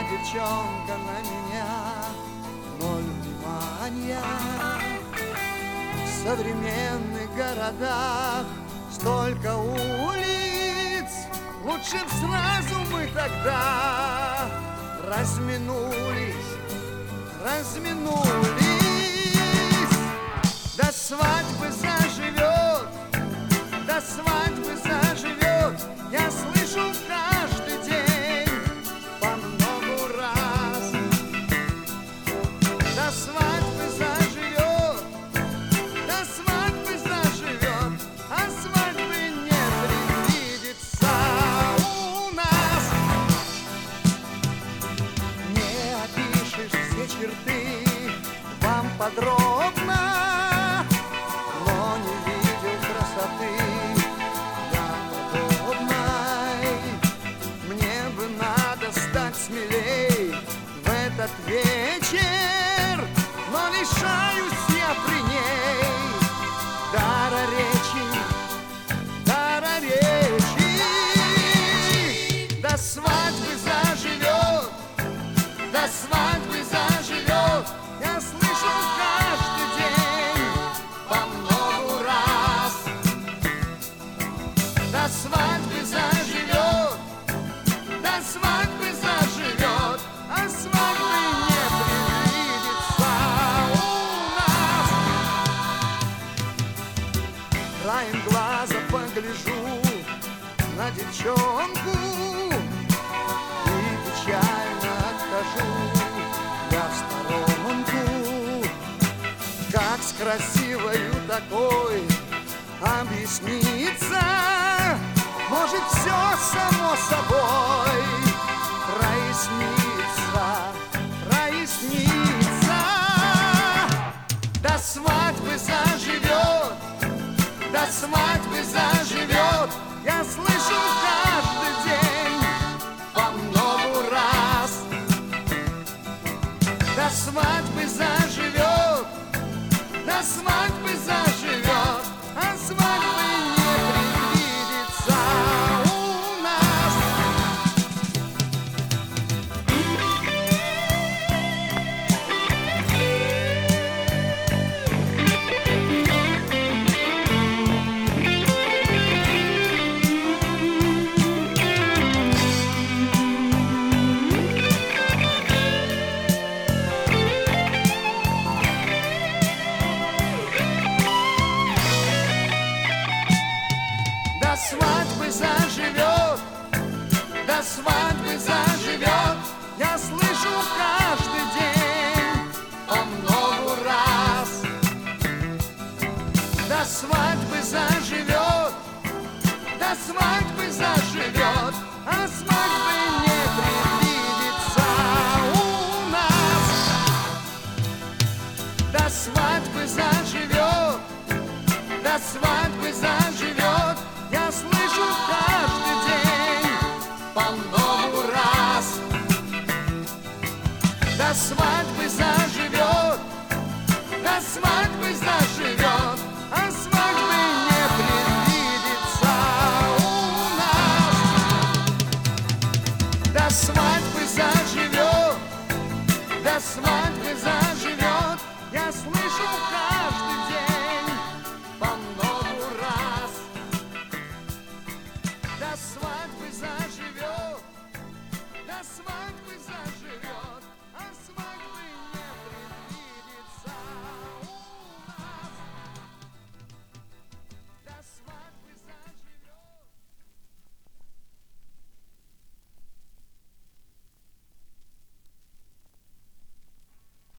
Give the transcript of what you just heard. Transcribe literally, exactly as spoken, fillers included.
девчонка на меня ноль внимания. В современных городах столько улиц, лучше б сразу мы тогда разминулись, разминулись. До свадьбы заживет, до свадьбы заживет, я слышу каждый день по многу раз. До свадьбы заживет, до свадьбы заживет, а свадьбы не предвидится у нас. Не опишешь все черты вам подробно, но не видел красоты я подобной. Мне бы надо стать смелей в этот вечер, но лишаюсь я при ней дара речи, дара речи. До свадьбы заживет, до свадьбы заживет, я слышу каждый день по многу раз. До свадьбы заживет, до свадьбы заживет, а свадьбы не предвидится у нас. Краем глаза погляжу на девчонку и печально отхожу я в сторонку. Как с красивою такой объясниться? Может, все само собой прояснится, прояснится. До свадьбы заживет, до свадьбы заживет, я слышу каждый день по многу раз. До свадьбы заживет, до свадьбы заживет, а свадьбы не предвидится у нас. До свадьбы заживет, до свадьбы заживет, я слышу каждый день по многу раз. До свадьбы заживет, до свадьбы заживет, а свадьбы не предвидится у нас. До свадьбы заживет, до свадьбы заживет, я слышу каждый день по многу раз. До свадьбы заживет, до свадьбы заживет, а свадьбы не предвидится у нас. До свадьбы заживет, до свадьбы заживет, я слышу каждый